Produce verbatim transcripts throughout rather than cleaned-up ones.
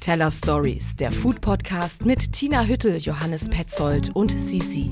Teller Stories, der Food-Podcast mit Tina Hüttel, Johannes Petzold und Sisi.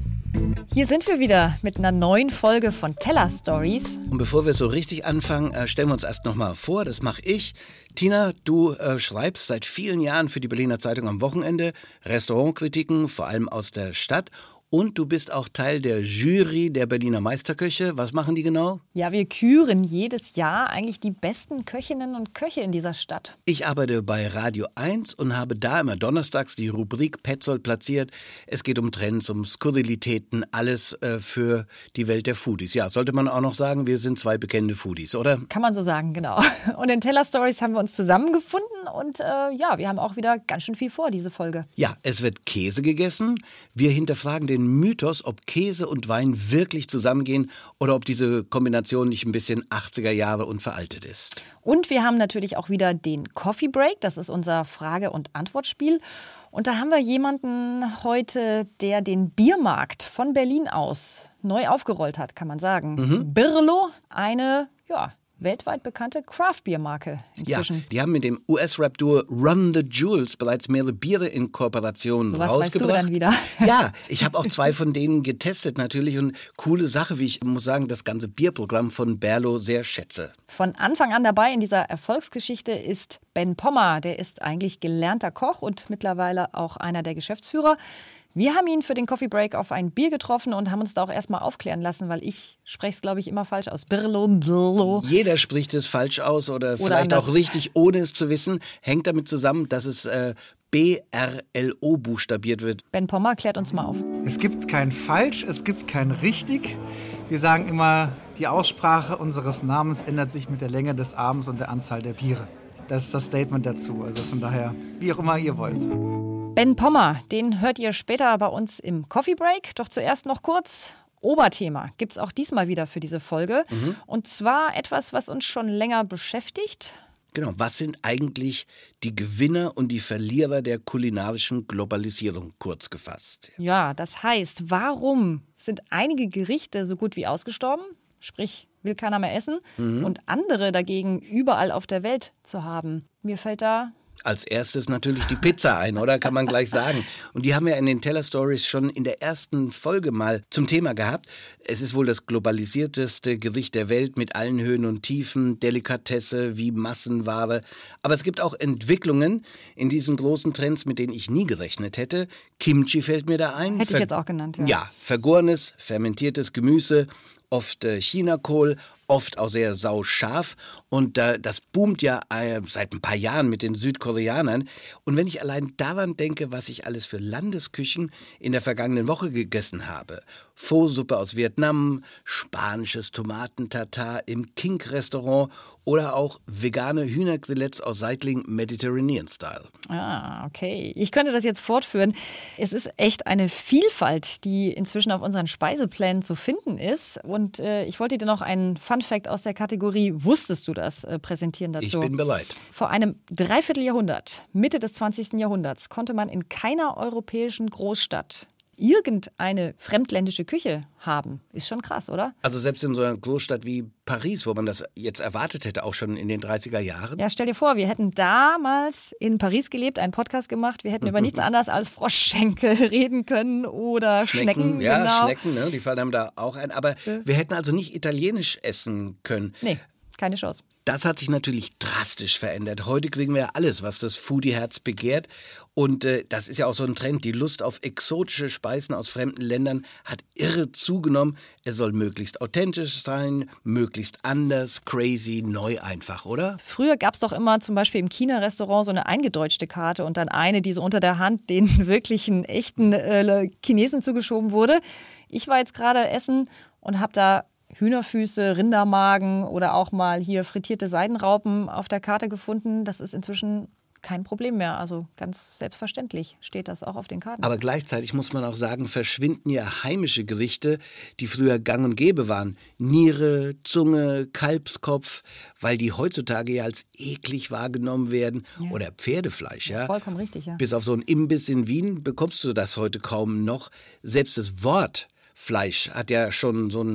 Hier sind wir wieder mit einer neuen Folge von Teller Stories. Und bevor wir so richtig anfangen, äh, stellen wir uns erst noch mal vor, das mache ich. Tina, du äh, schreibst seit vielen Jahren für die Berliner Zeitung am Wochenende Restaurantkritiken, vor allem aus der Stadt. Und du bist auch Teil der Jury der Berliner Meisterköche. Was machen die genau? Ja, wir küren jedes Jahr eigentlich die besten Köchinnen und Köche in dieser Stadt. Ich arbeite bei Radio eins und habe da immer donnerstags die Rubrik Petzold platziert. Es geht um Trends, um Skurrilitäten, alles äh, für die Welt der Foodies. Ja, sollte man auch noch sagen, wir sind zwei bekannte Foodies, oder? Kann man so sagen, genau. Und in Teller Stories haben wir uns zusammengefunden und äh, ja, wir haben auch wieder ganz schön viel vor, diese Folge. Ja, es wird Käse gegessen. Wir hinterfragen den Mythos, ob Käse und Wein wirklich zusammengehen oder ob diese Kombination nicht ein bisschen achtziger Jahre und veraltet ist. Und wir haben natürlich auch wieder den Coffee Break, das ist unser Frage- und Antwortspiel. Und da haben wir jemanden heute, der den Biermarkt von Berlin aus neu aufgerollt hat, kann man sagen. Mhm. Birlo, eine, ja, weltweit bekannte Craft-Bier-Marke inzwischen. Ja, die haben mit dem U S-Rap-Duo Run the Jewels bereits mehrere Biere in Kooperation so was rausgebracht. Weißt du dann wieder? Ja, ich habe auch zwei von denen getestet natürlich und coole Sache, wie ich muss sagen, das ganze Bierprogramm von Birlo sehr schätze. Von Anfang an dabei in dieser Erfolgsgeschichte ist Ben Pommer. Der ist eigentlich gelernter Koch und mittlerweile auch einer der Geschäftsführer. Wir haben ihn für den Coffee Break auf ein Bier getroffen und haben uns da auch erstmal aufklären lassen, weil ich spreche es, glaube ich, immer falsch aus. Birlo, Birlo. Jeder spricht es falsch aus oder, oder vielleicht anders. Auch richtig, ohne es zu wissen. Hängt damit zusammen, dass es äh, B R L O buchstabiert wird. Ben Pommer klärt uns mal auf. Es gibt kein falsch, es gibt kein richtig. Wir sagen immer, die Aussprache unseres Namens ändert sich mit der Länge des Abends und der Anzahl der Biere. Das ist das Statement dazu. Also von daher, wie auch immer ihr wollt. Ben Pommer, den hört ihr später bei uns im Coffee Break. Doch zuerst noch kurz Oberthema. Gibt es auch diesmal wieder für diese Folge. Mhm. Und zwar etwas, was uns schon länger beschäftigt. Genau, was sind eigentlich die Gewinner und die Verlierer der kulinarischen Globalisierung, kurz gefasst? Ja, das heißt, warum sind einige Gerichte so gut wie ausgestorben? Sprich, will keiner mehr essen. Mhm. Und andere dagegen überall auf der Welt zu haben. Mir fällt da als erstes natürlich die Pizza ein, oder? Kann man gleich sagen. Und die haben wir in den Teller Stories schon in der ersten Folge mal zum Thema gehabt. Es ist wohl das globalisierteste Gericht der Welt mit allen Höhen und Tiefen, Delikatesse wie Massenware. Aber es gibt auch Entwicklungen in diesen großen Trends, mit denen ich nie gerechnet hätte. Kimchi fällt mir da ein. Hätte ich jetzt auch genannt, ja. Ja, vergorenes, fermentiertes Gemüse, oft äh, Chinakohl, oft auch sehr sauscharf und äh, das boomt ja äh, seit ein paar Jahren mit den Südkoreanern. Und wenn ich allein daran denke, was ich alles für Landesküchen in der vergangenen Woche gegessen habe. Pho-Suppe aus Vietnam, spanisches Tomatentatar im King-Restaurant oder auch vegane Hühnergrillettes aus Seitling Mediterranean-Style. Ah, okay. Ich könnte das jetzt fortführen. Es ist echt eine Vielfalt, die inzwischen auf unseren Speiseplänen zu finden ist. Und äh, ich wollte dir noch einen Fun-Fact aus der Kategorie Wusstest du das äh, präsentieren dazu. Ich bin bereit. Vor einem Dreivierteljahrhundert, Mitte des zwanzigsten Jahrhunderts, konnte man in keiner europäischen Großstadt irgendeine fremdländische Küche haben. Ist schon krass, oder? Also selbst in so einer Großstadt wie Paris, wo man das jetzt erwartet hätte, auch schon in den dreißiger Jahren. Ja, stell dir vor, wir hätten damals in Paris gelebt, einen Podcast gemacht, wir hätten über nichts anderes als Froschschenkel reden können oder Schnecken. Schnecken ja, genau. Schnecken, ne? Die fallen einem da auch ein. Aber äh. wir hätten also nicht italienisch essen können. Nee, keine Chance. Das hat sich natürlich drastisch verändert. Heute kriegen wir ja alles, was das Foodie-Herz begehrt. Und äh, das ist ja auch so ein Trend. Die Lust auf exotische Speisen aus fremden Ländern hat irre zugenommen. Es soll möglichst authentisch sein, möglichst anders, crazy, neu einfach, oder? Früher gab es doch immer zum Beispiel im China-Restaurant so eine eingedeutschte Karte und dann eine, die so unter der Hand den wirklichen, echten äh, Chinesen zugeschoben wurde. Ich war jetzt gerade essen und habe da Hühnerfüße, Rindermagen oder auch mal hier frittierte Seidenraupen auf der Karte gefunden. Das ist inzwischen kein Problem mehr. Also ganz selbstverständlich steht das auch auf den Karten. Aber gleichzeitig muss man auch sagen, verschwinden ja heimische Gerichte, die früher gang und gäbe waren. Niere, Zunge, Kalbskopf, weil die heutzutage ja als eklig wahrgenommen werden. Ja. Oder Pferdefleisch. Ja. Vollkommen richtig, ja. Bis auf so einen Imbiss in Wien bekommst du das heute kaum noch. Selbst das Wort Fleisch hat ja schon so einen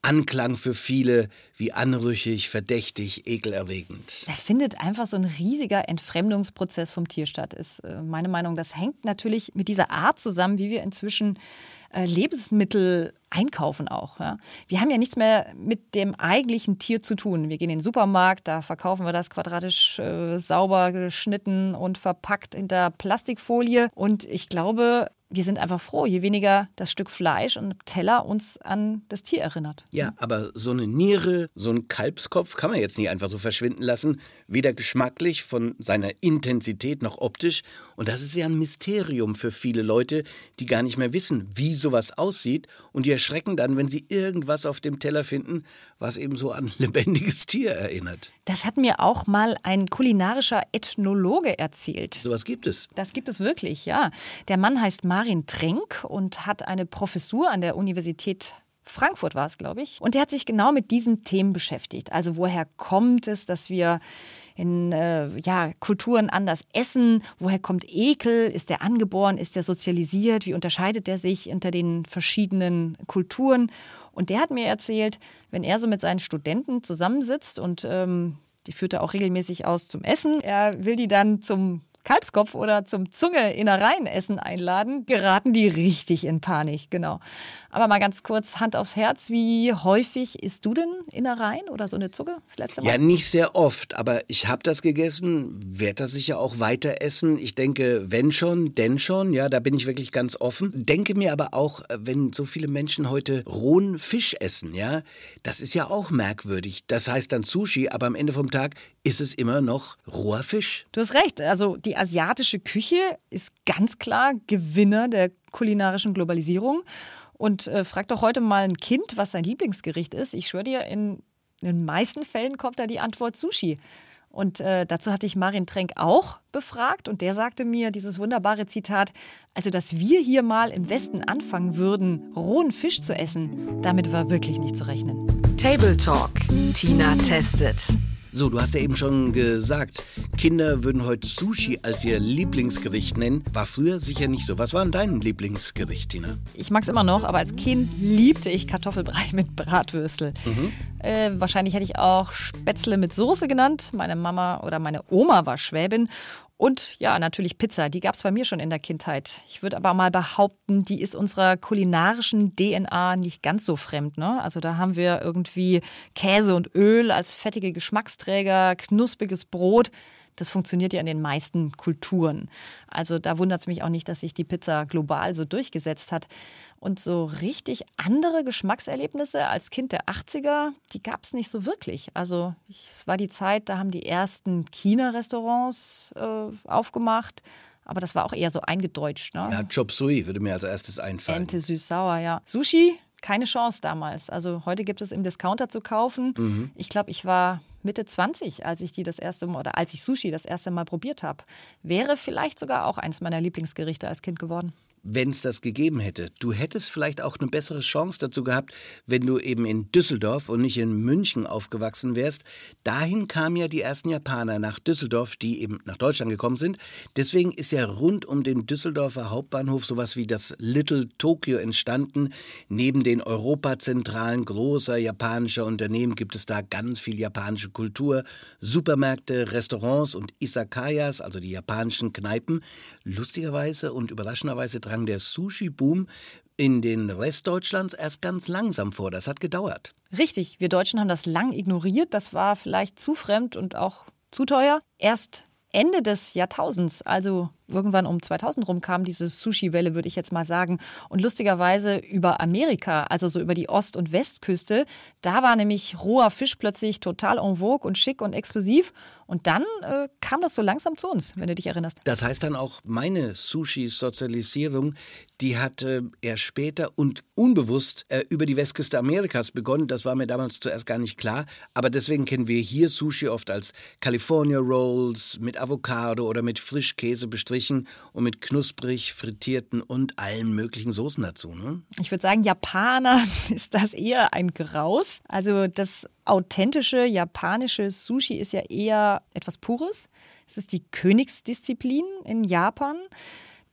Anklang für viele wie anrüchig, verdächtig, ekelerregend. Da findet einfach so ein riesiger Entfremdungsprozess vom Tier statt, ist meine Meinung. Das hängt natürlich mit dieser Art zusammen, wie wir inzwischen äh, Lebensmittel einkaufen auch. Ja. Wir haben ja nichts mehr mit dem eigentlichen Tier zu tun. Wir gehen in den Supermarkt, da verkaufen wir das quadratisch äh, sauber geschnitten und verpackt hinter Plastikfolie. Und ich glaube, wir sind einfach froh, je weniger das Stück Fleisch und Teller uns an das Tier erinnert. Ja, aber so eine Niere, so ein Kalbskopf kann man jetzt nicht einfach so verschwinden lassen. Weder geschmacklich von seiner Intensität noch optisch. Und das ist ja ein Mysterium für viele Leute, die gar nicht mehr wissen, wie sowas aussieht. Und die erschrecken dann, wenn sie irgendwas auf dem Teller finden, was eben so an lebendiges Tier erinnert. Das hat mir auch mal ein kulinarischer Ethnologe erzählt. Sowas gibt es. Das gibt es wirklich, ja. Der Mann heißt Marin Trenk und hat eine Professur an der Universität Frankfurt, war es, glaube ich. Und der hat sich genau mit diesen Themen beschäftigt. Also woher kommt es, dass wir in äh, ja, Kulturen anders essen? Woher kommt Ekel? Ist der angeboren? Ist der sozialisiert? Wie unterscheidet der sich unter den verschiedenen Kulturen? Und der hat mir erzählt, wenn er so mit seinen Studenten zusammensitzt und ähm, die führt er auch regelmäßig aus zum Essen, er will die dann zum Kalbskopf oder zum Zunge-Innereien-Essen einladen, geraten die richtig in Panik, genau. Aber mal ganz kurz, Hand aufs Herz, wie häufig isst du denn Innereien oder so eine Zunge das letzte Mal? Ja, nicht sehr oft, aber ich habe das gegessen, werde das sicher auch weiter essen. Ich denke, wenn schon, denn schon, ja, da bin ich wirklich ganz offen. Denke mir aber auch, wenn so viele Menschen heute rohen Fisch essen, ja, das ist ja auch merkwürdig. Das heißt dann Sushi, aber am Ende vom Tag ist es immer noch roher Fisch. Du hast recht, also die asiatische Küche ist ganz klar Gewinner der kulinarischen Globalisierung. Und äh, frag doch heute mal ein Kind, was sein Lieblingsgericht ist. Ich schwöre dir, in, in den meisten Fällen kommt da die Antwort Sushi. Und äh, dazu hatte ich Marin Trenk auch befragt und der sagte mir dieses wunderbare Zitat, also dass wir hier mal im Westen anfangen würden, rohen Fisch zu essen, damit war wirklich nicht zu rechnen. Table Talk. Tina testet. So, du hast ja eben schon gesagt, Kinder würden heute Sushi als ihr Lieblingsgericht nennen. War früher sicher nicht so. Was war denn dein Lieblingsgericht, Tina? Ich mag es immer noch, aber als Kind liebte ich Kartoffelbrei mit Bratwürstel. Mhm. Äh, wahrscheinlich hätte ich auch Spätzle mit Soße genannt. Meine Mama oder meine Oma war Schwäbin. Und ja, natürlich Pizza, die gab es bei mir schon in der Kindheit. Ich würde aber mal behaupten, die ist unserer kulinarischen D N A nicht ganz so fremd, ne? Also da haben wir irgendwie Käse und Öl als fettige Geschmacksträger, knuspriges Brot. Das funktioniert ja in den meisten Kulturen. Also da wundert es mich auch nicht, dass sich die Pizza global so durchgesetzt hat. Und so richtig andere Geschmackserlebnisse als Kind der achtziger, die gab es nicht so wirklich. Also es war die Zeit, da haben die ersten China-Restaurants äh, aufgemacht. Aber das war auch eher so eingedeutscht. Ne? Ja, Chop Suey würde mir als erstes einfallen. Ente süß-sauer, ja. Sushi, keine Chance damals. Also heute gibt es im Discounter zu kaufen. Mhm. Ich glaube, ich war Mitte zwanzig, als ich die das erste Mal, oder als ich Sushi das erste Mal probiert habe. Wäre vielleicht sogar auch eins meiner Lieblingsgerichte als Kind geworden. Wenn es das gegeben hätte. Du hättest vielleicht auch eine bessere Chance dazu gehabt, wenn du eben in Düsseldorf und nicht in München aufgewachsen wärst. Dahin kamen ja die ersten Japaner nach Düsseldorf, die eben nach Deutschland gekommen sind. Deswegen ist ja rund um den Düsseldorfer Hauptbahnhof sowas wie das Little Tokyo entstanden. Neben den Europazentralen großer japanischer Unternehmen gibt es da ganz viel japanische Kultur. Supermärkte, Restaurants und Izakayas, also die japanischen Kneipen. Lustigerweise und überraschenderweise drang der Sushi-Boom in den Rest Deutschlands erst ganz langsam vor. Das hat gedauert. Richtig, wir Deutschen haben das lang ignoriert. Das war vielleicht zu fremd und auch zu teuer. Erst Ende des Jahrtausends, also irgendwann um zweitausend rum, kam diese Sushi-Welle, würde ich jetzt mal sagen. Und lustigerweise über Amerika, also so über die Ost- und Westküste, da war nämlich roher Fisch plötzlich total en vogue und schick und exklusiv. Und dann äh, kam das so langsam zu uns, wenn du dich erinnerst. Das heißt dann auch, meine Sushi-Sozialisierung, die hat äh, erst später und unbewusst äh, über die Westküste Amerikas begonnen. Das war mir damals zuerst gar nicht klar. Aber deswegen kennen wir hier Sushi oft als California Rolls mit Avocado oder mit Frischkäse bestrichen und mit knusprig frittierten und allen möglichen Soßen dazu. Ne? Ich würde sagen, Japaner ist das eher ein Graus. Also das authentische japanische Sushi ist ja eher etwas Pures. Es ist die Königsdisziplin in Japan.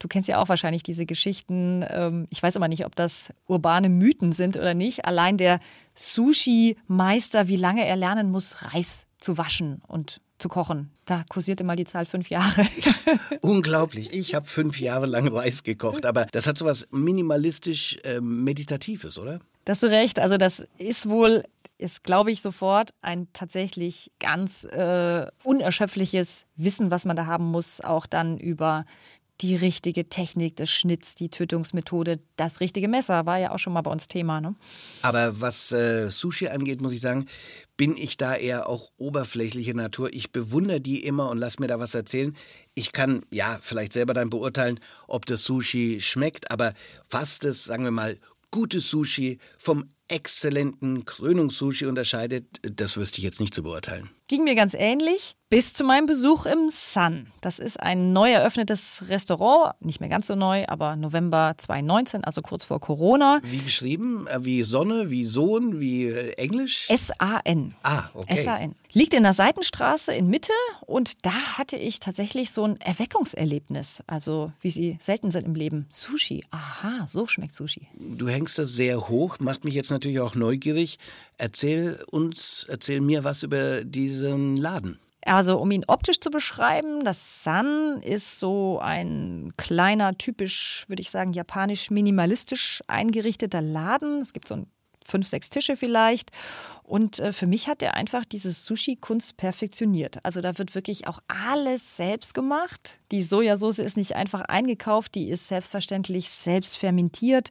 Du kennst ja auch wahrscheinlich diese Geschichten. Ähm, ich weiß aber nicht, ob das urbane Mythen sind oder nicht. Allein der Sushi-Meister, wie lange er lernen muss, Reis zu waschen und zu kochen. Da kursierte mal die Zahl fünf Jahre. Unglaublich. Ich habe fünf Jahre lang Reis gekocht, aber das hat so was minimalistisch äh, Meditatives, oder? Da hast du recht. Also das ist wohl, ist glaube ich sofort, ein tatsächlich ganz äh, unerschöpfliches Wissen, was man da haben muss, auch dann über die richtige Technik des Schnitts, die Tötungsmethode, das richtige Messer, war ja auch schon mal bei uns Thema. Ne? Aber was äh, Sushi angeht, muss ich sagen, bin ich da eher auch oberflächliche Natur. Ich bewundere die immer und lass mir da was erzählen. Ich kann, ja, vielleicht selber dann beurteilen, ob das Sushi schmeckt, aber was das, sagen wir mal, gutes Sushi vom exzellenten Krönungssushi unterscheidet, das wüsste ich jetzt nicht zu beurteilen. Ging mir ganz ähnlich, bis zu meinem Besuch im Sun. Das ist ein neu eröffnetes Restaurant, nicht mehr ganz so neu, aber November zwanzig neunzehn, also kurz vor Corona. Wie geschrieben? Wie Sonne, wie Sohn, wie äh, Englisch? S A N. Ah, okay. S A N. Liegt in der Seitenstraße in Mitte und da hatte ich tatsächlich so ein Erweckungserlebnis. Also wie sie selten sind im Leben. Sushi, aha, so schmeckt Sushi. Du hängst das sehr hoch, macht mich jetzt natürlich auch neugierig. Erzähl uns, erzähl mir was über diesen Laden. Also um ihn optisch zu beschreiben, das Sun ist so ein kleiner, typisch, würde ich sagen, japanisch-minimalistisch eingerichteter Laden. Es gibt so ein fünf, sechs Tische vielleicht. Und äh, für mich hat er einfach diese Sushi-Kunst perfektioniert. Also da wird wirklich auch alles selbst gemacht. Die Sojasauce ist nicht einfach eingekauft, die ist selbstverständlich selbst fermentiert.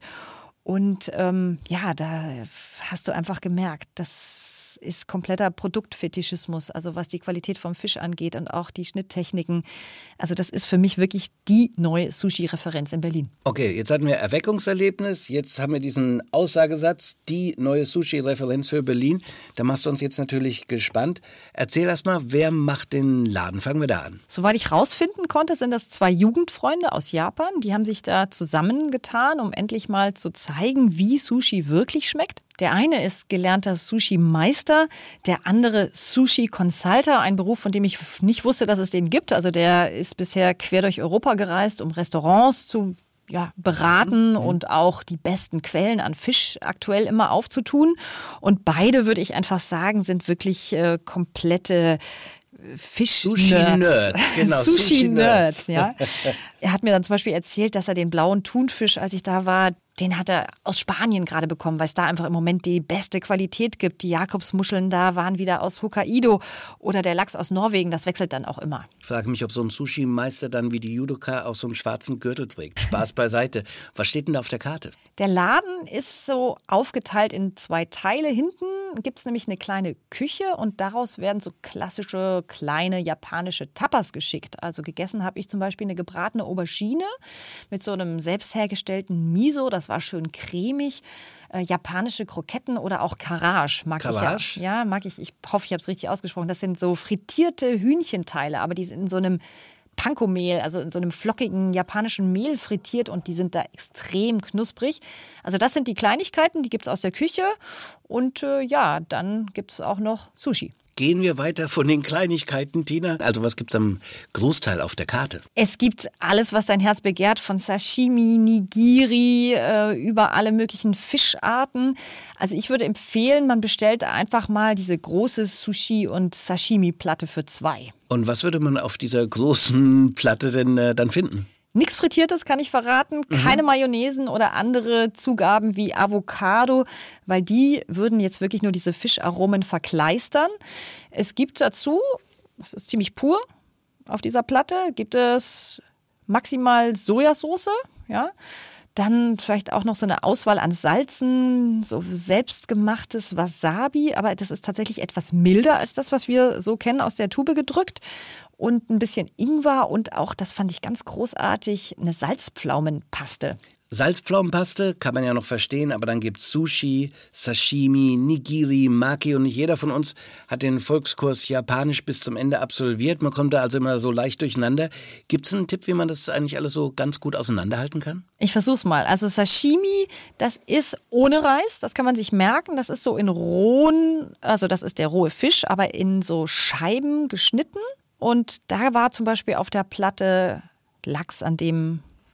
Und ähm, ja, da hast du einfach gemerkt, das ist kompletter Produktfetischismus, also was die Qualität vom Fisch angeht und auch die Schnitttechniken. Also das ist für mich wirklich die neue Sushi-Referenz in Berlin. Okay, jetzt hatten wir Erweckungserlebnis, jetzt haben wir diesen Aussagesatz, die neue Sushi-Referenz für Berlin. Da machst du uns jetzt natürlich gespannt. Erzähl erst mal, wer macht den Laden? Fangen wir da an. Soweit ich rausfinden konnte, sind das zwei Jugendfreunde aus Japan. Die haben sich da zusammengetan, um endlich mal zu zeigen, wie Sushi wirklich schmeckt. Der eine ist gelernter Sushi-Meister, der andere Sushi-Consulter, ein Beruf, von dem ich nicht wusste, dass es den gibt. Also der ist bisher quer durch Europa gereist, um Restaurants zu ja, beraten und auch die besten Quellen an Fisch aktuell immer aufzutun. Und beide, würde ich einfach sagen, sind wirklich äh, komplette Fisch-Nerds. Sushi-Nerds, genau. Sushi-Nerds, ja. Er hat mir dann zum Beispiel erzählt, dass er den blauen Thunfisch, als ich da war, den hat er aus Spanien gerade bekommen, weil es da einfach im Moment die beste Qualität gibt. Die Jakobsmuscheln da waren wieder aus Hokkaido oder der Lachs aus Norwegen, das wechselt dann auch immer. Ich frage mich, ob so ein Sushi-Meister dann wie die Judoka auch so einen schwarzen Gürtel trägt. Spaß beiseite. Was steht denn da auf der Karte? Der Laden ist so aufgeteilt in zwei Teile. Hinten gibt es nämlich eine kleine Küche und daraus werden so klassische kleine japanische Tapas geschickt. Also gegessen habe ich zum Beispiel eine gebratene Aubergine mit so einem selbst hergestellten Miso. Das war schön cremig. Äh, japanische Kroketten oder auch Karaage mag Karaage? ich ja. Ja, mag ich. Ich hoffe, ich habe es richtig ausgesprochen. Das sind so frittierte Hühnchenteile, aber die sind in so einem Panko-Mehl, also in so einem flockigen japanischen Mehl frittiert und die sind da extrem knusprig. Also das sind die Kleinigkeiten, die gibt es aus der Küche und äh, ja, dann gibt es auch noch Sushi. Gehen wir weiter von den Kleinigkeiten, Tina. Also was gibt's am Großteil auf der Karte? Es gibt alles, was dein Herz begehrt, von Sashimi, Nigiri, äh, über alle möglichen Fischarten. Also ich würde empfehlen, man bestellt einfach mal diese große Sushi- und Sashimi-Platte für zwei. Und was würde man auf dieser großen Platte denn äh, dann finden? Nichts Frittiertes kann ich verraten, keine mhm. Mayonnaisen oder andere Zugaben wie Avocado, weil die würden jetzt wirklich nur diese Fischaromen verkleistern. Es gibt dazu, das ist ziemlich pur, auf dieser Platte gibt es maximal Sojasauce, ja. Dann vielleicht auch noch so eine Auswahl an Salzen, so selbstgemachtes Wasabi, aber das ist tatsächlich etwas milder als das, was wir so kennen, aus der Tube gedrückt. Und ein bisschen Ingwer und auch, das fand ich ganz großartig, eine Salzpflaumenpaste. Salzpflaumenpaste kann man ja noch verstehen, aber dann gibt's Sushi, Sashimi, Nigiri, Maki und nicht jeder von uns hat den Volkskurs Japanisch bis zum Ende absolviert. Man kommt da also immer so leicht durcheinander. Gibt's einen Tipp, wie man das eigentlich alles so ganz gut auseinanderhalten kann? Ich versuch's mal. Also Sashimi, das ist ohne Reis, das kann man sich merken. Das ist so in rohen, also das ist der rohe Fisch, aber in so Scheiben geschnitten. Und da war zum Beispiel auf der Platte Lachs, an dem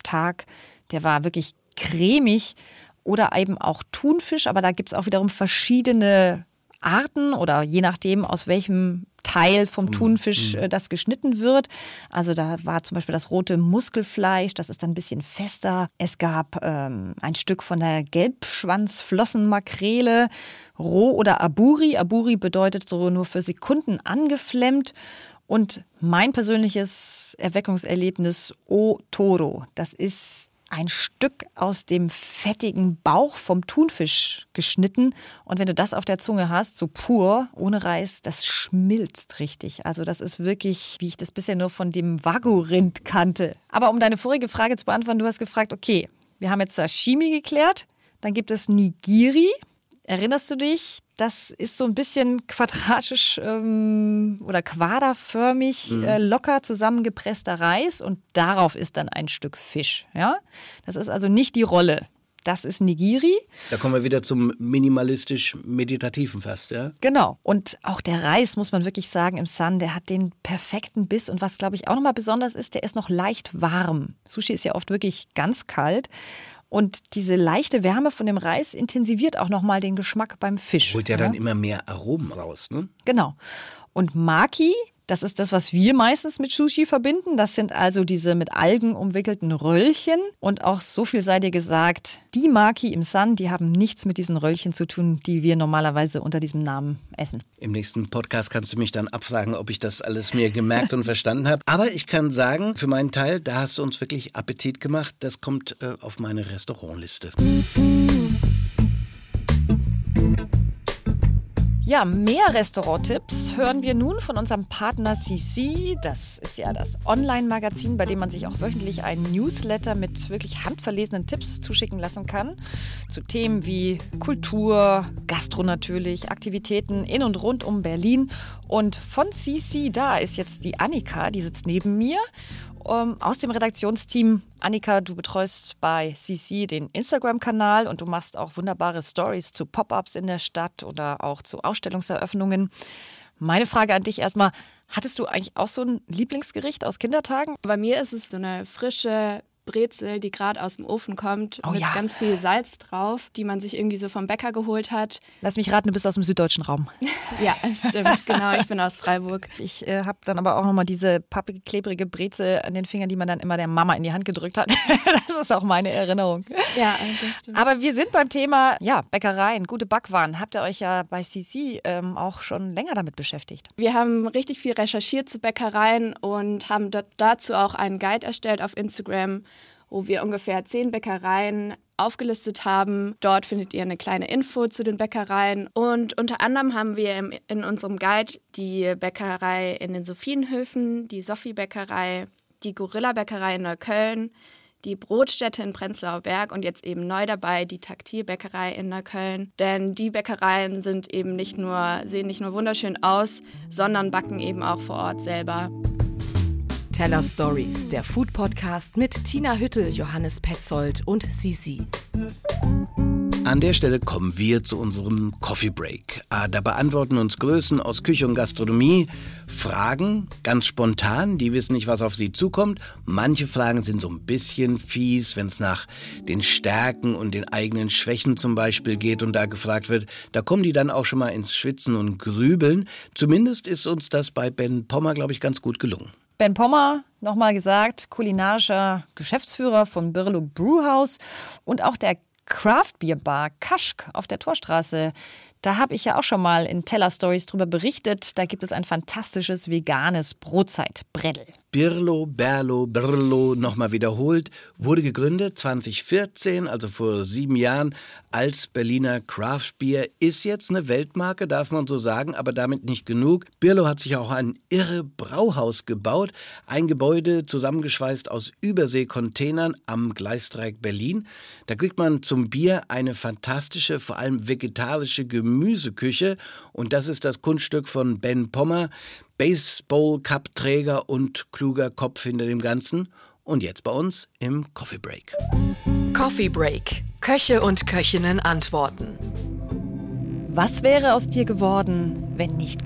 Tag. Der war wirklich cremig. Oder eben auch Thunfisch, aber da gibt es auch wiederum verschiedene Arten oder je nachdem, aus welchem Teil vom Thunfisch äh, das geschnitten wird. Also da war zum Beispiel das rote Muskelfleisch, das ist dann ein bisschen fester. Es gab ähm, ein Stück von der Gelbschwanzflossenmakrele, roh oder Aburi. Aburi bedeutet so nur für Sekunden angeflemmt. Und mein persönliches Erweckungserlebnis, O Toro, das ist ein Stück aus dem fettigen Bauch vom Thunfisch geschnitten. Und wenn du das auf der Zunge hast, so pur, ohne Reis, das schmilzt richtig. Also das ist wirklich, wie ich das bisher nur von dem Wagyu-Rind kannte. Aber um deine vorige Frage zu beantworten, du hast gefragt, okay, wir haben jetzt Sashimi geklärt, dann gibt es Nigiri. Erinnerst du dich? Das ist so ein bisschen quadratisch ähm, oder quaderförmig, mhm. äh, locker zusammengepresster Reis und darauf ist dann ein Stück Fisch. Ja? Das ist also nicht die Rolle. Das ist Nigiri. Da kommen wir wieder zum minimalistisch-meditativen fast, ja? Genau. Und auch der Reis, muss man wirklich sagen, im San, der hat den perfekten Biss. Und was, glaube ich, auch nochmal besonders ist, der ist noch leicht warm. Sushi ist ja oft wirklich ganz kalt. Und diese leichte Wärme von dem Reis intensiviert auch nochmal den Geschmack beim Fisch. Holt ja, ja dann immer mehr Aromen raus, ne? Genau. Und Maki, das ist das, was wir meistens mit Sushi verbinden. Das sind also diese mit Algen umwickelten Röllchen. Und auch so viel sei dir gesagt, die Maki im San, die haben nichts mit diesen Röllchen zu tun, die wir normalerweise unter diesem Namen essen. Im nächsten Podcast kannst du mich dann abfragen, ob ich das alles mir gemerkt und verstanden habe. Aber ich kann sagen, für meinen Teil, da hast du uns wirklich Appetit gemacht. Das kommt äh, auf meine Restaurantliste. Ja, mehr Restauranttipps hören wir nun von unserem Partner C C. Das ist ja das Online-Magazin, bei dem man sich auch wöchentlich einen Newsletter mit wirklich handverlesenen Tipps zuschicken lassen kann. Zu Themen wie Kultur, Gastro natürlich, Aktivitäten in und rund um Berlin. Und von C C, da ist jetzt die Annika, die sitzt neben mir. Um, aus dem Redaktionsteam. Annika, du betreust bei C C den Instagram-Kanal und du machst auch wunderbare Stories zu Pop-ups in der Stadt oder auch zu Ausstellungseröffnungen. Meine Frage an dich erstmal, hattest du eigentlich auch so ein Lieblingsgericht aus Kindertagen? Bei mir ist es so eine frische Brezel, die gerade aus dem Ofen kommt, oh, mit ja. ganz viel Salz drauf, die man sich irgendwie so vom Bäcker geholt hat. Lass mich raten, du bist aus dem süddeutschen Raum. Ja, stimmt, genau. Ich bin aus Freiburg. Ich äh, habe dann aber auch nochmal diese pappige, klebrige Brezel an den Fingern, die man dann immer der Mama in die Hand gedrückt hat. Das ist auch meine Erinnerung. Ja, das stimmt. Aber wir sind beim Thema ja, Bäckereien, gute Backwaren. Habt ihr euch ja bei C C ähm, auch schon länger damit beschäftigt? Wir haben richtig viel recherchiert zu Bäckereien und haben dort dazu auch einen Guide erstellt auf Instagram, wo wir ungefähr zehn Bäckereien aufgelistet haben. Dort findet ihr eine kleine Info zu den Bäckereien. Und unter anderem haben wir im, in unserem Guide die Bäckerei in den Sophienhöfen, die Sophie-Bäckerei, die Gorilla-Bäckerei in Neukölln, die Brotstätte in Prenzlauer Berg und jetzt eben neu dabei die Taktil-Bäckerei in Neukölln. Denn die Bäckereien sind eben nicht nur, sehen nicht nur wunderschön aus, sondern backen eben auch vor Ort selber. Teller Stories, der Food-Podcast mit Tina Hüttel, Johannes Petzold und C C. An der Stelle kommen wir zu unserem Coffee Break. Da beantworten uns Größen aus Küche und Gastronomie Fragen, ganz spontan, die wissen nicht, was auf sie zukommt. Manche Fragen sind so ein bisschen fies, wenn es nach den Stärken und den eigenen Schwächen zum Beispiel geht und da gefragt wird, da kommen die dann auch schon mal ins Schwitzen und Grübeln. Zumindest ist uns das bei Ben Pommer, glaube ich, ganz gut gelungen. Ben Pommer, nochmal gesagt, kulinarischer Geschäftsführer von Birlo Brewhouse und auch der Craft-Bier-Bar Kaschk auf der Torstraße. Da habe ich ja auch schon mal in Teller Stories drüber berichtet. Da gibt es ein fantastisches veganes Brotzeitbreddel. Birlo, Berlo, Birlo, nochmal wiederholt, wurde gegründet zwanzig vierzehn, also vor sieben Jahren, als Berliner Craft-Bier. Ist jetzt eine Weltmarke, darf man so sagen, aber damit nicht genug. Birlo hat sich auch ein irre Brauhaus gebaut. Ein Gebäude zusammengeschweißt aus Überseekontainern am Gleisdreieck Berlin. Da kriegt man zum Bier eine fantastische, vor allem vegetarische Gemüseküche. Und das ist das Kunststück von Ben Pommer. Baseball-Cup-Träger und kluger Kopf hinter dem Ganzen. Und jetzt bei uns im Coffee Break. Coffee Break. Köche und Köchinnen antworten. Was wäre aus dir geworden, wenn nicht Koch?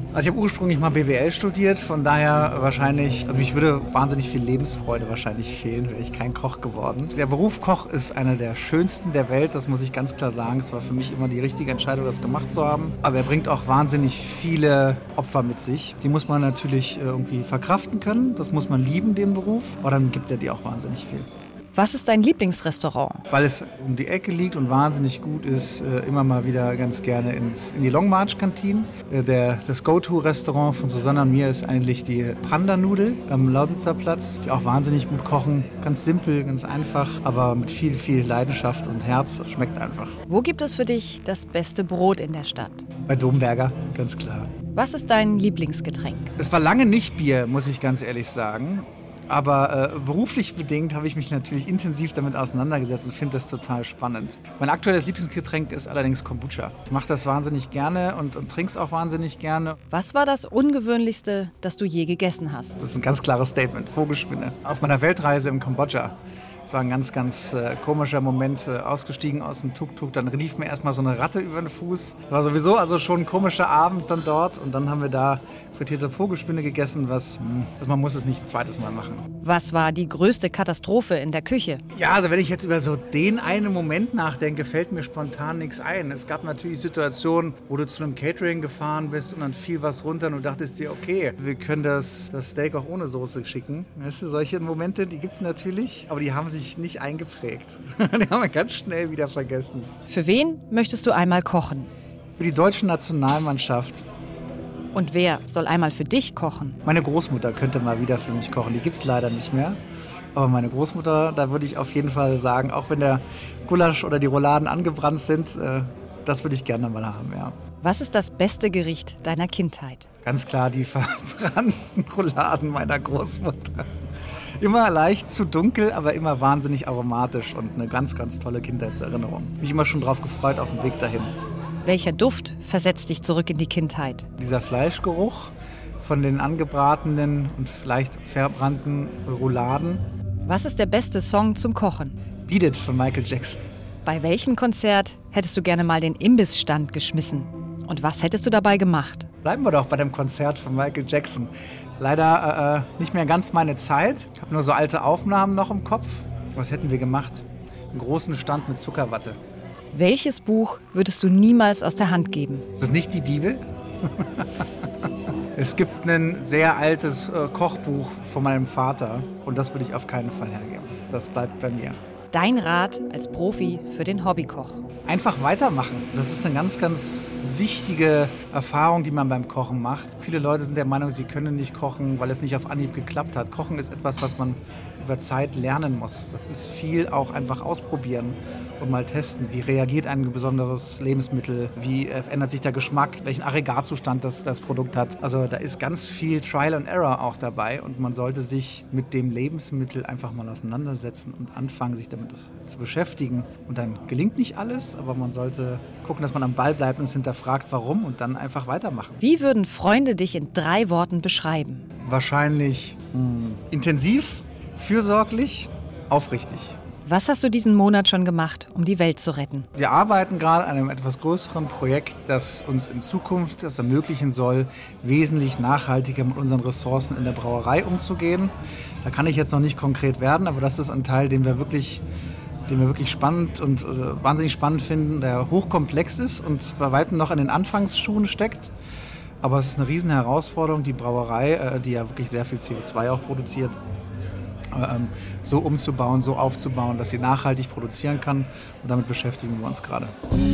Also ich habe ursprünglich mal B W L studiert, von daher wahrscheinlich, also mich würde wahnsinnig viel Lebensfreude wahrscheinlich fehlen, wäre ich kein Koch geworden. Der Beruf Koch ist einer der schönsten der Welt, das muss ich ganz klar sagen. Es war für mich immer die richtige Entscheidung, das gemacht zu haben. Aber er bringt auch wahnsinnig viele Opfer mit sich. Die muss man natürlich irgendwie verkraften können, das muss man lieben, den Beruf, aber dann gibt er dir auch wahnsinnig viel. Was ist dein Lieblingsrestaurant? Weil es um die Ecke liegt und wahnsinnig gut ist, äh, immer mal wieder ganz gerne ins, in die Long March Kantine. Äh, der, das Go-To-Restaurant von Susanne und mir ist eigentlich die Panda-Nudel am Lausitzer Platz, die auch wahnsinnig gut kochen. Ganz simpel, ganz einfach, aber mit viel, viel Leidenschaft und Herz. Schmeckt einfach. Wo gibt es für dich das beste Brot in der Stadt? Bei Domberger, ganz klar. Was ist dein Lieblingsgetränk? Es war lange nicht Bier, muss ich ganz ehrlich sagen. Aber äh, beruflich bedingt habe ich mich natürlich intensiv damit auseinandergesetzt und finde das total spannend. Mein aktuelles Lieblingsgetränk ist allerdings Kombucha. Ich mache das wahnsinnig gerne und, und trinke es auch wahnsinnig gerne. Was war das Ungewöhnlichste, das du je gegessen hast? Das ist ein ganz klares Statement, Vogelspinne. Auf meiner Weltreise im Kambodscha. Das war ein ganz, ganz äh, komischer Moment, äh, ausgestiegen aus dem Tuk-Tuk. Dann lief mir erstmal so eine Ratte über den Fuß. War sowieso also schon ein komischer Abend dann dort. Und dann haben wir da frittierte Vogelspinne gegessen, was, mh, man muss es nicht ein zweites Mal machen. Was war die größte Katastrophe in der Küche? Ja, also wenn ich jetzt über so den einen Moment nachdenke, fällt mir spontan nichts ein. Es gab natürlich Situationen, wo du zu einem Catering gefahren bist und dann fiel was runter und du dachtest dir, okay, wir können das, das Steak auch ohne Soße schicken. Weißt du, solche Momente, die gibt es natürlich, aber die haben sich nicht eingeprägt. Die haben wir ganz schnell wieder vergessen. Für wen möchtest du einmal kochen? Für die deutsche Nationalmannschaft. Und wer soll einmal für dich kochen? Meine Großmutter könnte mal wieder für mich kochen. Die gibt es leider nicht mehr. Aber meine Großmutter, da würde ich auf jeden Fall sagen, auch wenn der Gulasch oder die Rouladen angebrannt sind, äh, das würde ich gerne mal haben, ja. Was ist das beste Gericht deiner Kindheit? Ganz klar die verbrannten Rouladen meiner Großmutter. Immer leicht zu dunkel, aber immer wahnsinnig aromatisch und eine ganz, ganz tolle Kindheitserinnerung. Mich immer schon drauf gefreut auf dem Weg dahin. Welcher Duft versetzt dich zurück in die Kindheit? Dieser Fleischgeruch von den angebratenen und vielleicht verbrannten Rouladen. Was ist der beste Song zum Kochen? Beat It von Michael Jackson. Bei welchem Konzert hättest du gerne mal den Imbissstand geschmissen? Und was hättest du dabei gemacht? Bleiben wir doch bei dem Konzert von Michael Jackson. Leider äh, nicht mehr ganz meine Zeit. Ich habe nur so alte Aufnahmen noch im Kopf. Was hätten wir gemacht? Einen großen Stand mit Zuckerwatte. Welches Buch würdest du niemals aus der Hand geben? Ist das nicht die Bibel? Es gibt ein sehr altes äh, Kochbuch von meinem Vater und das würde ich auf keinen Fall hergeben. Das bleibt bei mir. Dein Rat als Profi für den Hobbykoch? Einfach weitermachen. Das ist eine ganz, ganz wichtige Erfahrung, die man beim Kochen macht. Viele Leute sind der Meinung, sie können nicht kochen, weil es nicht auf Anhieb geklappt hat. Kochen ist etwas, was man über Zeit lernen muss. Das ist viel auch einfach ausprobieren und mal testen. Wie reagiert ein besonderes Lebensmittel? Wie ändert sich der Geschmack? Welchen Aggregatzustand das, das Produkt hat? Also da ist ganz viel Trial and Error auch dabei und man sollte sich mit dem Lebensmittel einfach mal auseinandersetzen und anfangen, sich damit zu beschäftigen. Und dann gelingt nicht alles, aber man sollte gucken, dass man am Ball bleibt und es hinterfragt, warum und dann einfach weitermachen. Wie würden Freunde dich in drei Worten beschreiben? Wahrscheinlich mh, intensiv, fürsorglich, aufrichtig. Was hast du diesen Monat schon gemacht, um die Welt zu retten? Wir arbeiten gerade an einem etwas größeren Projekt, das uns in Zukunft es ermöglichen soll, wesentlich nachhaltiger mit unseren Ressourcen in der Brauerei umzugehen. Da kann ich jetzt noch nicht konkret werden, aber das ist ein Teil, den wir wirklich, den wir wirklich spannend und äh, wahnsinnig spannend finden, der hochkomplex ist und bei weitem noch in den Anfangsschuhen steckt. Aber es ist eine riesen Herausforderung, die Brauerei, äh, die ja wirklich sehr viel C O zwei auch produziert, so umzubauen, so aufzubauen, dass sie nachhaltig produzieren kann. Und damit beschäftigen wir uns gerade.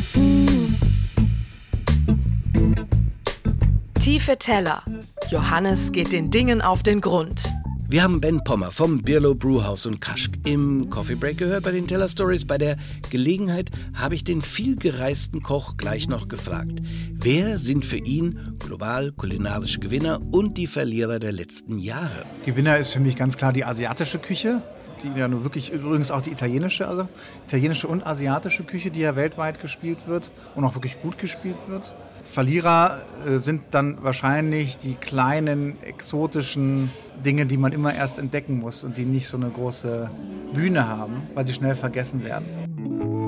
Tiefe Teller. Johannes geht den Dingen auf den Grund. Wir haben Ben Pommer vom Birlo Brewhouse und Kaschk im Coffee Break gehört bei den Teller Stories. Bei der Gelegenheit habe ich den vielgereisten Koch gleich noch gefragt. Wer sind für ihn global kulinarische Gewinner und die Verlierer der letzten Jahre? Gewinner ist für mich ganz klar die asiatische Küche. Die ja nur wirklich, übrigens auch die italienische, also italienische und asiatische Küche, die ja weltweit gespielt wird und auch wirklich gut gespielt wird. Verlierer äh, sind dann wahrscheinlich die kleinen, exotischen Dinge, die man immer erst entdecken muss und die nicht so eine große Bühne haben, weil sie schnell vergessen werden.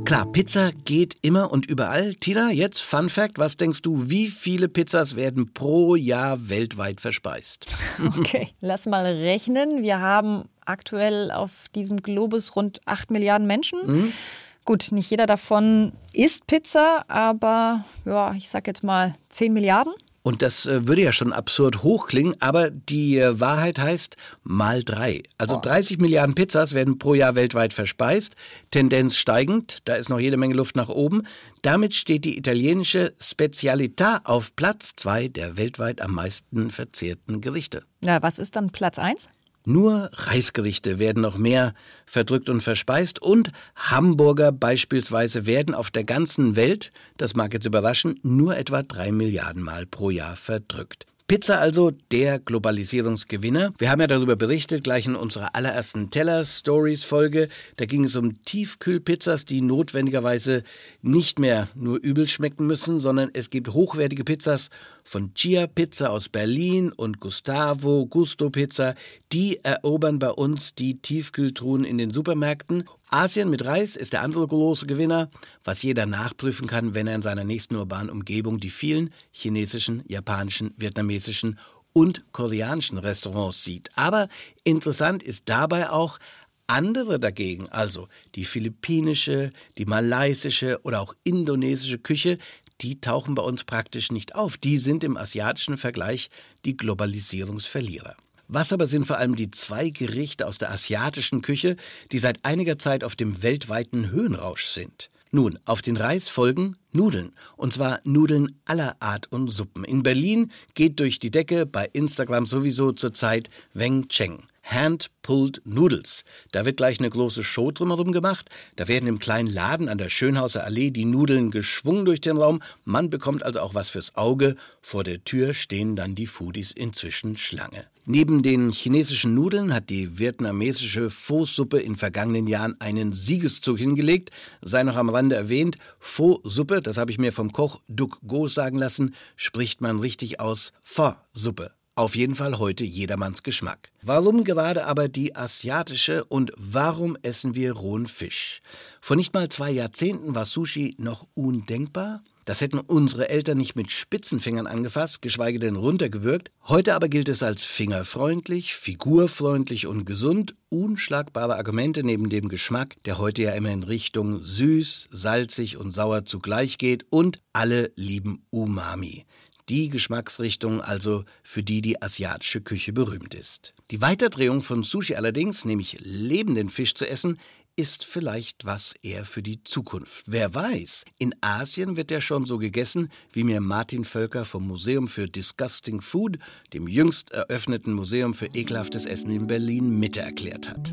Klar, Pizza geht immer und überall. Tina, jetzt Fun Fact, was denkst du, wie viele Pizzas werden pro Jahr weltweit verspeist? Okay, lass mal rechnen. Wir haben aktuell auf diesem Globus rund acht Milliarden Menschen. Mhm. Gut, nicht jeder davon isst Pizza, aber ja, ich sag jetzt mal zehn Milliarden. Und das äh, würde ja schon absurd hoch klingen, aber die äh, Wahrheit heißt mal drei. Also oh. dreißig Milliarden Pizzas werden pro Jahr weltweit verspeist, Tendenz steigend, da ist noch jede Menge Luft nach oben. Damit steht die italienische Spezialità auf Platz zwei der weltweit am meisten verzehrten Gerichte. Na, was ist dann Platz eins? Nur Reisgerichte werden noch mehr verdrückt und verspeist und Hamburger beispielsweise werden auf der ganzen Welt, das mag jetzt überraschen, nur etwa drei Milliarden Mal pro Jahr verdrückt. Pizza also der Globalisierungsgewinner. Wir haben ja darüber berichtet, gleich in unserer allerersten Teller-Stories-Folge. Da ging es um Tiefkühlpizzas, die notwendigerweise nicht mehr nur übel schmecken müssen, sondern es gibt hochwertige Pizzas von Chia Pizza aus Berlin und Gustavo Gusto Pizza. Die erobern bei uns die Tiefkühltruhen in den Supermärkten. Asien mit Reis ist der andere große Gewinner, was jeder nachprüfen kann, wenn er in seiner nächsten urbanen Umgebung die vielen chinesischen, japanischen, vietnamesischen und koreanischen Restaurants sieht. Aber interessant ist dabei auch andere dagegen, also die philippinische, die malaysische oder auch indonesische Küche, die tauchen bei uns praktisch nicht auf. Die sind im asiatischen Vergleich die Globalisierungsverlierer. Was aber sind vor allem die zwei Gerichte aus der asiatischen Küche, die seit einiger Zeit auf dem weltweiten Höhenrausch sind? Nun, auf den Reis folgen Nudeln. Und zwar Nudeln aller Art und Suppen. In Berlin geht durch die Decke, bei Instagram sowieso zurzeit Weng Cheng. Hand-Pulled Noodles. Da wird gleich eine große Show drumherum gemacht. Da werden im kleinen Laden an der Schönhauser Allee die Nudeln geschwungen durch den Raum. Man bekommt also auch was fürs Auge. Vor der Tür stehen dann die Foodies inzwischen Schlange. Neben den chinesischen Nudeln hat die vietnamesische Pho-Suppe in vergangenen Jahren einen Siegeszug hingelegt. Sei noch am Rande erwähnt, Pho-Suppe, das habe ich mir vom Koch Duc Go sagen lassen, spricht man richtig aus Pho-Suppe. Auf jeden Fall heute jedermanns Geschmack. Warum gerade aber die asiatische und warum essen wir rohen Fisch? Vor nicht mal zwei Jahrzehnten war Sushi noch undenkbar. Das hätten unsere Eltern nicht mit Spitzenfingern angefasst, geschweige denn runtergewürgt. Heute aber gilt es als fingerfreundlich, figurfreundlich und gesund. Unschlagbare Argumente neben dem Geschmack, der heute ja immer in Richtung süß, salzig und sauer zugleich geht. Und alle lieben Umami. Die Geschmacksrichtung also, für die die asiatische Küche berühmt ist. Die Weiterdrehung von Sushi allerdings, nämlich lebenden Fisch zu essen, ist vielleicht was eher für die Zukunft. Wer weiß, in Asien wird der schon so gegessen, wie mir Martin Völker vom Museum für Disgusting Food, dem jüngst eröffneten Museum für ekelhaftes Essen in Berlin, Mitte erklärt hat.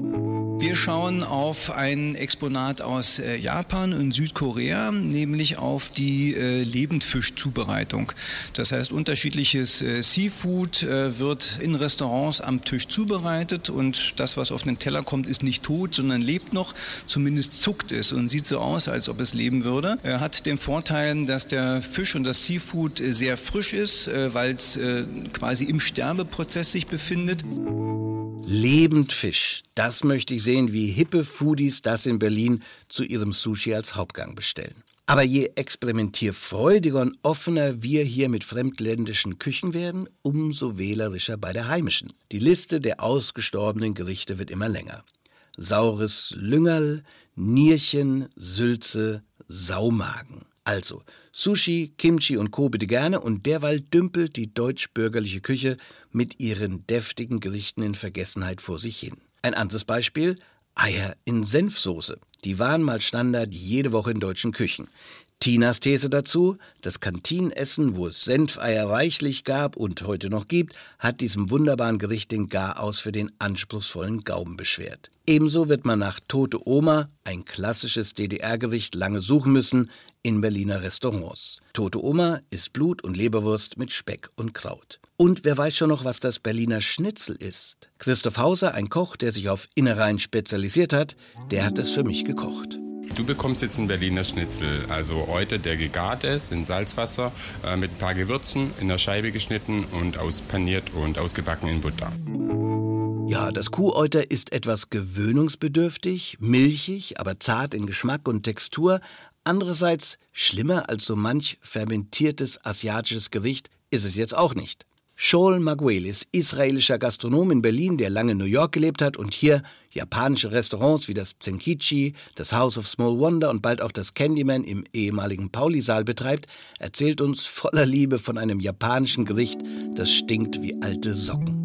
Wir schauen auf ein Exponat aus äh, Japan und Südkorea, nämlich auf die äh, Lebendfischzubereitung. Das heißt, unterschiedliches äh, Seafood äh, wird in Restaurants am Tisch zubereitet und das, was auf den Teller kommt, ist nicht tot, sondern lebt noch, zumindest zuckt es und sieht so aus, als ob es leben würde. Er hat den Vorteil, dass der Fisch und das Seafood äh, sehr frisch ist, äh, weil es äh, quasi im Sterbeprozess sich befindet. Lebendfisch, das möchte ich sehen, wie hippe Foodies das in Berlin zu ihrem Sushi als Hauptgang bestellen. Aber je experimentierfreudiger und offener wir hier mit fremdländischen Küchen werden, umso wählerischer bei der heimischen. Die Liste der ausgestorbenen Gerichte wird immer länger. Saures Lüngerl, Nierchen, Sülze, Saumagen. Also Sushi, Kimchi und Co. bitte gerne und derweil dümpelt die deutsch-bürgerliche Küche mit ihren deftigen Gerichten in Vergessenheit vor sich hin. Ein anderes Beispiel, Eier in Senfsoße. Die waren mal Standard jede Woche in deutschen Küchen. Tinas These dazu, das Kantinenessen, wo es Senfeier reichlich gab und heute noch gibt, hat diesem wunderbaren Gericht den Garaus für den anspruchsvollen Gaumen beschwert. Ebenso wird man nach Tote Oma, ein klassisches D D R-Gericht, lange suchen müssen in Berliner Restaurants. Tote Oma ist Blut und Leberwurst mit Speck und Kraut. Und wer weiß schon noch, was das Berliner Schnitzel ist? Christoph Hauser, ein Koch, der sich auf Innereien spezialisiert hat, der hat es für mich gekocht. Du bekommst jetzt einen Berliner Schnitzel, also heute der gegart ist in Salzwasser äh, mit ein paar Gewürzen, in der Scheibe geschnitten und auspaniert und ausgebacken in Butter. Ja, das Kuhäuter ist etwas gewöhnungsbedürftig, milchig, aber zart in Geschmack und Textur. Andererseits schlimmer als so manch fermentiertes asiatisches Gericht ist es jetzt auch nicht. Shaul Maguelis, israelischer Gastronom in Berlin, der lange in New York gelebt hat und hier japanische Restaurants wie das Zenkichi, das House of Small Wonder und bald auch das Candyman im ehemaligen Pauli-Saal betreibt, erzählt uns voller Liebe von einem japanischen Gericht, das stinkt wie alte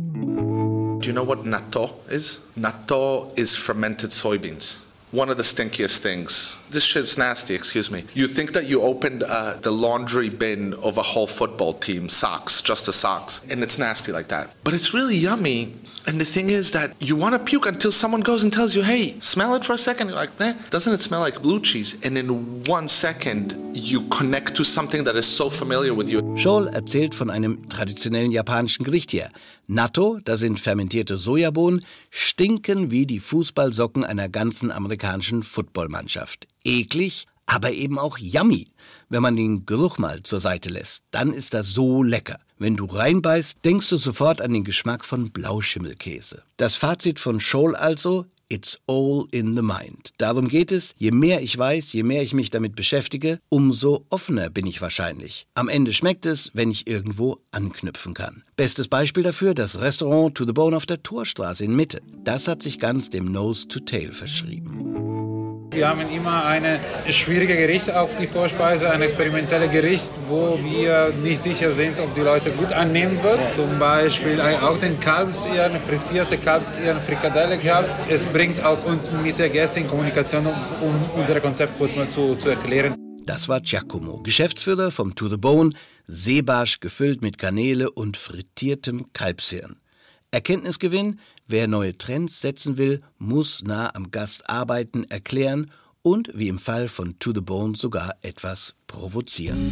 Socken. Do you know what natto is? Natto is fermented soybeans. One of the stinkiest things. This shit's nasty, excuse me. You think that you opened uh, the laundry bin of a whole football team, socks, just the socks, and it's nasty like that. But it's really yummy. And the thing is that you want to puke until someone goes and tells you, hey, smell it for a second. You're like, eh, doesn't it smell like blue cheese? And in one second, you connect to something that is so familiar with you. Shaul erzählt von einem traditionellen japanischen Gericht hier. Natto, das sind fermentierte Sojabohnen, stinken wie die Fußballsocken einer ganzen amerikanischen Footballmannschaft. Eklig, aber eben auch yummy. Wenn man den Geruch mal zur Seite lässt, dann ist das so lecker. Wenn du reinbeißt, denkst du sofort an den Geschmack von Blauschimmelkäse. Das Fazit von Shaul also: It's all in the mind. Darum geht es, je mehr ich weiß, je mehr ich mich damit beschäftige, umso offener bin ich wahrscheinlich. Am Ende schmeckt es, wenn ich irgendwo anknüpfen kann. Bestes Beispiel dafür, das Restaurant To The Bone auf der Torstraße in Mitte. Das hat sich ganz dem Nose to Tail verschrieben. Wir haben immer ein schwieriges Gericht auf die Vorspeise, ein experimentelles Gericht, wo wir nicht sicher sind, ob die Leute gut annehmen wird. Zum Beispiel auch den Kalbsirren, frittierte Kalbsirren, Frikadelle gehabt. Es bringt auch uns mit der Gäste in Kommunikation, um unser Konzept kurz mal zu, zu erklären. Das war Giacomo, Geschäftsführer vom To The Bone, Seebarsch gefüllt mit Garnele und frittiertem Kalbshirn. Erkenntnisgewinn: Wer neue Trends setzen will, muss nah am Gast arbeiten, erklären und, wie im Fall von To The Bone, sogar etwas provozieren.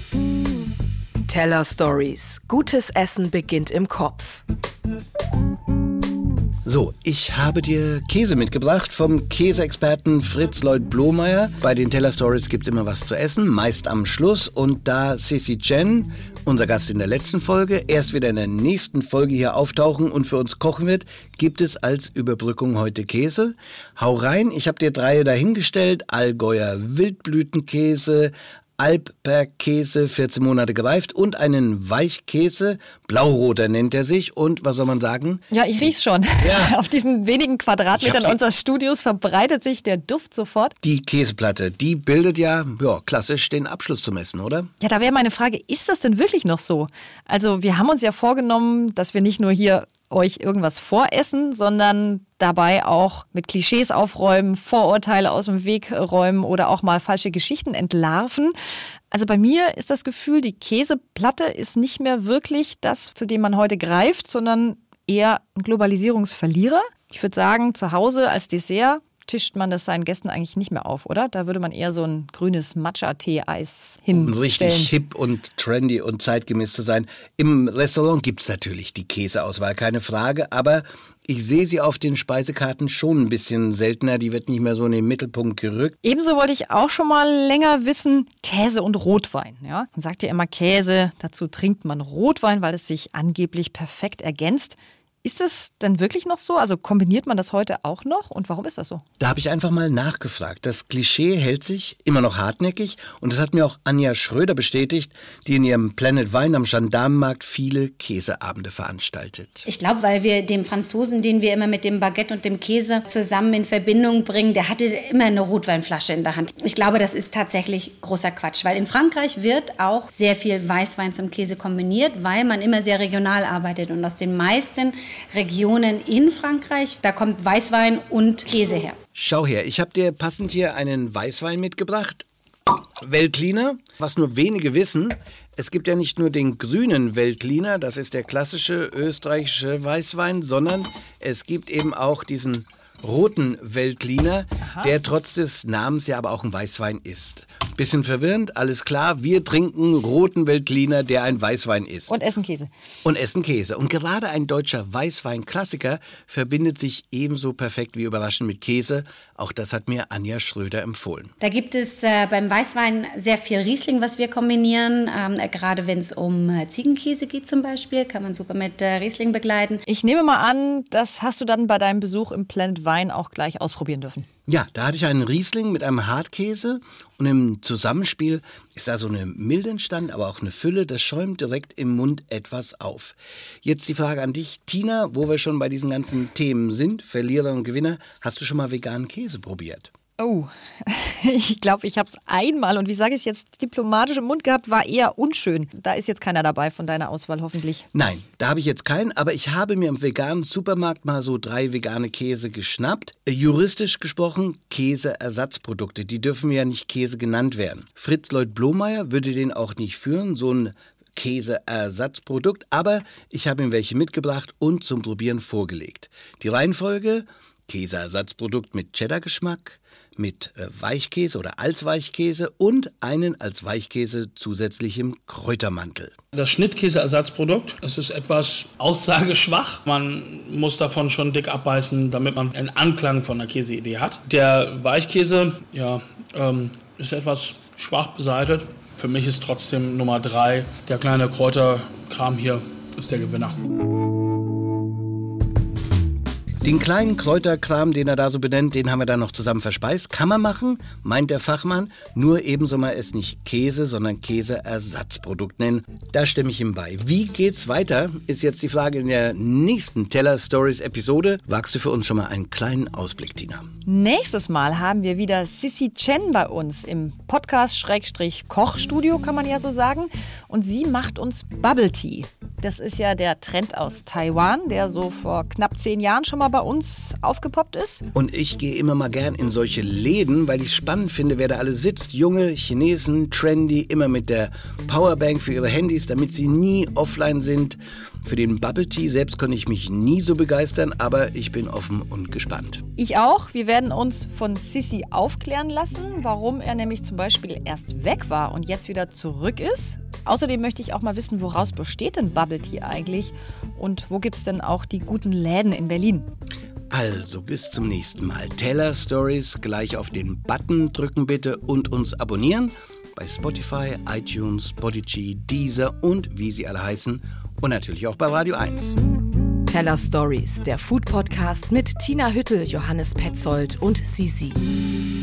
Teller Stories. Gutes Essen beginnt im Kopf. So, ich habe dir Käse mitgebracht vom Käseexperten Fritz Lloyd Blomeyer. Bei den Teller Stories gibt es immer was zu essen, meist am Schluss. Und da Sissy Chen, unser Gast in der letzten Folge, erst wieder in der nächsten Folge hier auftauchen und für uns kochen wird, gibt es als Überbrückung heute Käse. Hau rein, ich habe dir drei dahingestellt: Allgäuer Wildblütenkäse, Alpbergkäse, vierzehn Monate gereift, und einen Weichkäse, Blauroter nennt er sich. Und was soll man sagen? Ja, ich riech's schon. Ja. Auf diesen wenigen Quadratmetern unseres Studios verbreitet sich der Duft sofort. Die Käseplatte, die bildet ja, ja klassisch den Abschluss zum Essen, oder? Ja, da wäre meine Frage, ist das denn wirklich noch so? Also wir haben uns ja vorgenommen, dass wir nicht nur hier euch irgendwas voressen, sondern dabei auch mit Klischees aufräumen, Vorurteile aus dem Weg räumen oder auch mal falsche Geschichten entlarven. Also bei mir ist das Gefühl, die Käseplatte ist nicht mehr wirklich das, zu dem man heute greift, sondern eher ein Globalisierungsverlierer. Ich würde sagen, zu Hause als Dessert tischt man das seinen Gästen eigentlich nicht mehr auf, oder? Da würde man eher so ein grünes Matcha-Tee-Eis hinstellen. Richtig hip und trendy und zeitgemäß zu sein. Im Restaurant gibt es natürlich die Käseauswahl, keine Frage, aber ich sehe sie auf den Speisekarten schon ein bisschen seltener. Die wird nicht mehr so in den Mittelpunkt gerückt. Ebenso wollte ich auch schon mal länger wissen, Käse und Rotwein. Ja? Man sagt ja immer Käse, dazu trinkt man Rotwein, weil es sich angeblich perfekt ergänzt. Ist das denn wirklich noch so? Also kombiniert man das heute auch noch? Und warum ist das so? Da habe ich einfach mal nachgefragt. Das Klischee hält sich immer noch hartnäckig. Und das hat mir auch Anja Schröder bestätigt, die in ihrem Planet Wein am Gendarmenmarkt viele Käseabende veranstaltet. Ich glaube, weil wir dem Franzosen, den wir immer mit dem Baguette und dem Käse zusammen in Verbindung bringen, der hatte immer eine Rotweinflasche in der Hand. Ich glaube, das ist tatsächlich großer Quatsch. Weil in Frankreich wird auch sehr viel Weißwein zum Käse kombiniert, weil man immer sehr regional arbeitet. Und aus den meisten Regionen in Frankreich, da kommt Weißwein und Käse her. Schau her, ich habe dir passend hier einen Weißwein mitgebracht. Veltliner. Was nur wenige wissen, es gibt ja nicht nur den grünen Veltliner, das ist der klassische österreichische Weißwein, sondern es gibt eben auch diesen roten Veltliner, der trotz des Namens ja aber auch ein Weißwein ist. Bisschen verwirrend, alles klar, wir trinken roten Veltliner, der ein Weißwein ist. Und essen Käse. Und essen Käse. Und gerade ein deutscher Weißwein-Klassiker verbindet sich ebenso perfekt wie überraschend mit Käse. Auch das hat mir Anja Schröder empfohlen. Da gibt es äh, beim Weißwein sehr viel Riesling, was wir kombinieren. Ähm, äh, gerade wenn es um äh, Ziegenkäse geht zum Beispiel, kann man super mit äh, Riesling begleiten. Ich nehme mal an, das hast du dann bei deinem Besuch im Planet Wein auch gleich ausprobieren dürfen. Ja, da hatte ich einen Riesling mit einem Hartkäse und im Zusammenspiel ist da so eine Milde entstanden, aber auch eine Fülle, das schäumt direkt im Mund etwas auf. Jetzt die Frage an dich, Tina, wo wir schon bei diesen ganzen Themen sind, Verlierer und Gewinner, hast du schon mal veganen Käse probiert? Oh, ich glaube, ich habe es einmal und wie sage ich es jetzt diplomatisch im Mund gehabt, war eher unschön. Da ist jetzt keiner dabei von deiner Auswahl, hoffentlich. Nein, da habe ich jetzt keinen, aber ich habe mir im veganen Supermarkt mal so drei vegane Käse geschnappt. Juristisch gesprochen Käseersatzprodukte, die dürfen ja nicht Käse genannt werden. Fritz Lloyd Blomeyer würde den auch nicht führen, so ein Käseersatzprodukt, aber ich habe ihm welche mitgebracht und zum Probieren vorgelegt. Die Reihenfolge: Käseersatzprodukt mit Cheddar-Geschmack, mit äh, Weichkäse oder als Weichkäse und einen als Weichkäse zusätzlich im Kräutermantel. Das Schnittkäseersatzprodukt, es ist etwas aussageschwach. Man muss davon schon dick abbeißen, damit man einen Anklang von der Käseidee hat. Der Weichkäse, ja, ähm, ist etwas schwach beseitigt. Für mich ist trotzdem Nummer drei, der kleine Kräuterkram hier, ist der Gewinner. Den kleinen Kräuterkram, den er da so benennt, den haben wir dann noch zusammen verspeist. Kann man machen, meint der Fachmann, nur ebenso mal es nicht Käse, sondern Käseersatzprodukt nennen. Da stimme ich ihm bei. Wie geht's weiter, ist jetzt die Frage in der nächsten Teller Stories Episode. Wagst du für uns schon mal einen kleinen Ausblick, Tina? Nächstes Mal haben wir wieder Sissy Chen bei uns im Podcast-Kochstudio, kann man ja so sagen. Und sie macht uns Bubble Tea. Das ist ja der Trend aus Taiwan, der so vor knapp zehn Jahren schon mal bei uns aufgepoppt ist. Und ich gehe immer mal gern in solche Läden, weil ich es spannend finde, wer da alle sitzt. Junge Chinesen, trendy, immer mit der Powerbank für ihre Handys, damit sie nie offline sind. Für den Bubble Tea selbst konnte ich mich nie so begeistern, aber ich bin offen und gespannt. Ich auch. Wir werden uns von Sissy aufklären lassen, warum er nämlich zum Beispiel erst weg war und jetzt wieder zurück ist. Außerdem möchte ich auch mal wissen, woraus besteht denn Bubble Tea eigentlich und wo gibt es denn auch die guten Läden in Berlin? Also bis zum nächsten Mal. Teller Stories, gleich auf den Button drücken bitte und uns abonnieren bei Spotify, iTunes, Podigy, Deezer und wie sie alle heißen und natürlich auch bei Radio eins. Teller Stories, der Food-Podcast mit Tina Hüttel, Johannes Petzold und Sisi.